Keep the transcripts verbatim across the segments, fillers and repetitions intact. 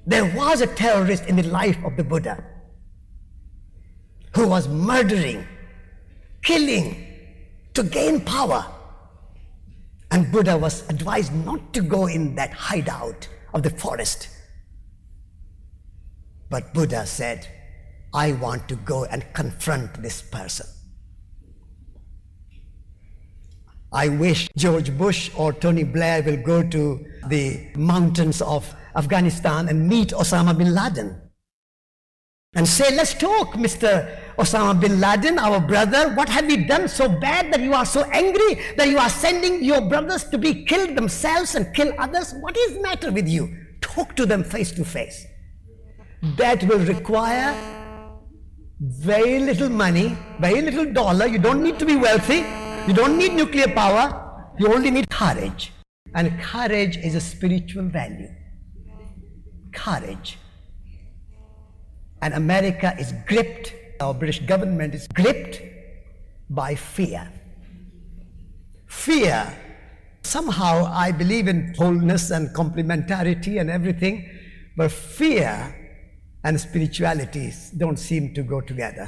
There was a terrorist in the life of the Buddha who was murdering, killing to gain power. And Buddha was advised not to go in that hideout of the forest. But Buddha said, I want to go and confront this person. I wish George Bush or Tony Blair will go to the mountains of Afghanistan and meet Osama bin Laden and say, let's talk, Mister Osama bin Laden, our brother. What have we done so bad that you are so angry that you are sending your brothers to be killed themselves and kill others? What is the matter with you? Talk to them face to face. That will require very little money, very little dollar. You don't need to be wealthy. You don't need nuclear power. You only need courage. And courage is a spiritual value. Courage. And America is gripped, our British government is gripped by fear. Fear. Somehow I believe in wholeness and complementarity and everything, but fear and spirituality don't seem to go together.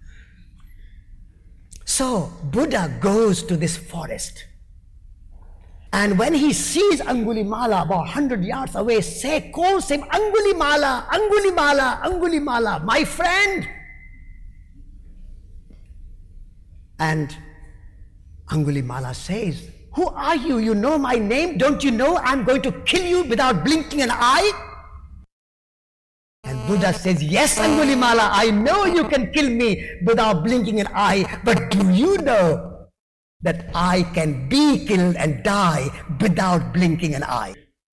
So Buddha goes to this forest, and when he sees Angulimala about one hundred yards away, say, calls him, Angulimala, Angulimala, Angulimala, my friend. And Angulimala says, who are you? You know my name? Don't you know I'm going to kill you without blinking an eye? And Buddha says, yes, Angulimala, I know you can kill me without blinking an eye, but do you know that I can be killed and die without blinking an eye?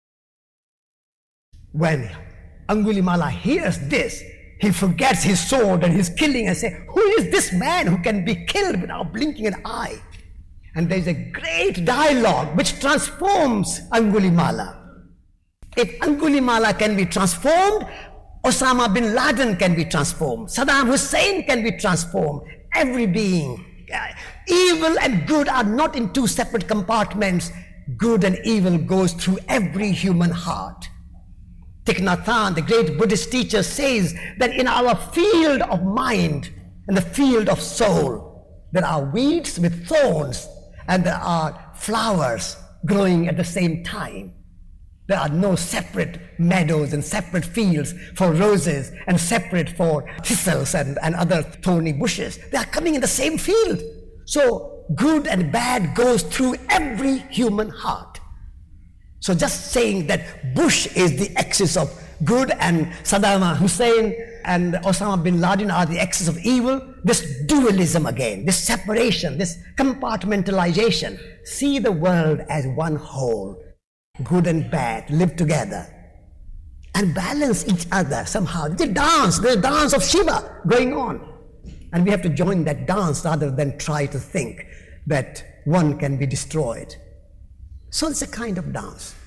When Angulimala hears this, he forgets his sword and his killing and says, who is this man who can be killed without blinking an eye? And there is a great dialogue which transforms Angulimala. If Angulimala can be transformed, Osama bin Laden can be transformed. Saddam Hussein can be transformed. Every being. Evil and good are not in two separate compartments. Good and evil goes through every human heart. Thich Nhat Hanh, the great Buddhist teacher, says that in our field of mind and the field of soul, there are weeds with thorns and there are flowers growing at the same time. There are no separate meadows and separate fields for roses and separate for thistles and, and other thorny bushes. They are coming in the same field. So good and bad goes through every human heart. So just saying that Bush is the axis of good and Saddam Hussein and Osama bin Laden are the axis of evil, this dualism again, this separation, this compartmentalization. See the world as one whole. Good and bad live together and balance each other somehow. There's a dance, there's a dance of Shiva going on. And we have to join that dance rather than try to think that one can be destroyed. So it's a kind of dance.